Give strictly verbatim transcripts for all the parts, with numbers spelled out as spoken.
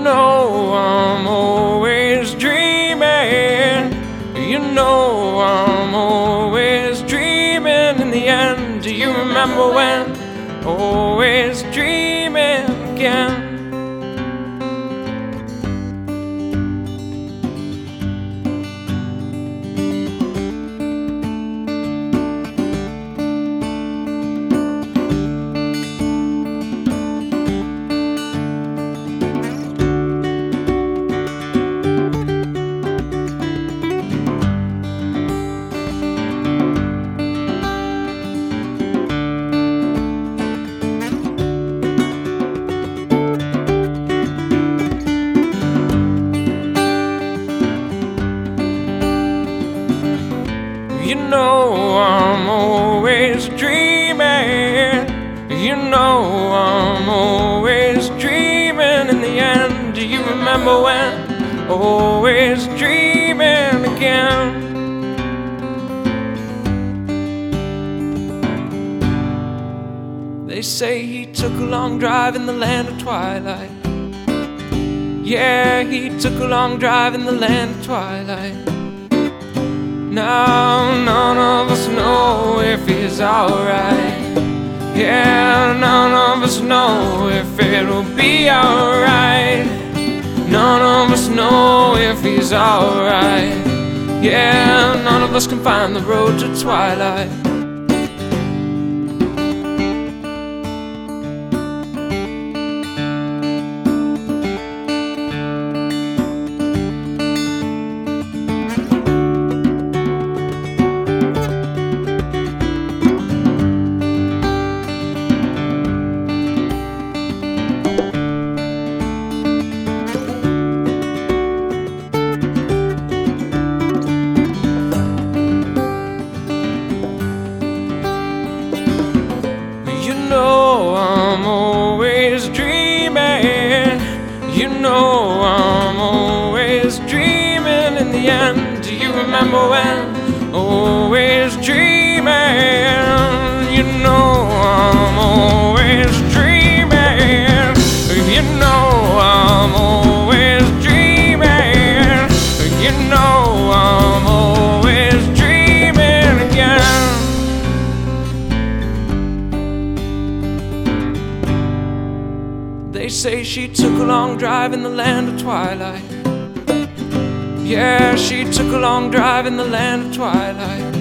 know I'm always dreaming. You know I'm always dreaming in the end. Do you remember when? Always dreaming again. You know I'm always dreaming. You know I'm always dreaming in the end. Do you remember when? Always dreaming again. They say he took a long drive in the land of twilight. Yeah, he took a long drive in the land of twilight. Now none of us know if he's alright. Yeah, none of us know if it'll be alright. None of us know if he's alright. Yeah, none of us can find the road to twilight. You know I'm always dreaming. You know I'm always dreaming in the end. Do you remember when? Always dreaming. You know I'm always dreaming. You know I'm always dreaming. You know I'm always dreaming again. They say she took a long drive in the land of twilight. Yeah, she took a long drive in the land of twilight.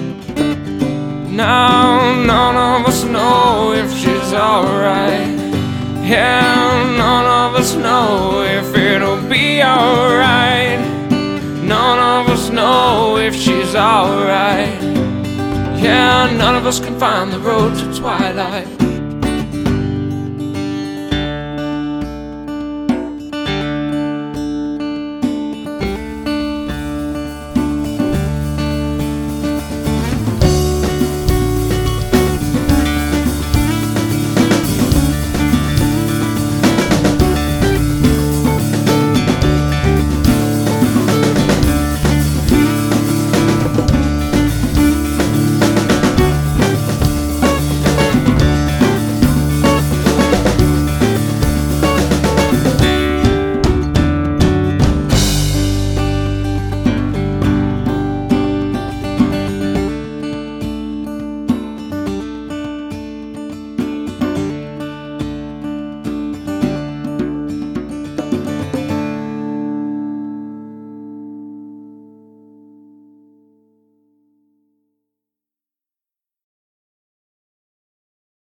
Now none of us know if she's alright. Yeah, none of us know if it'll be alright. None of us know if she's alright. Yeah, none of us can find the road to twilight.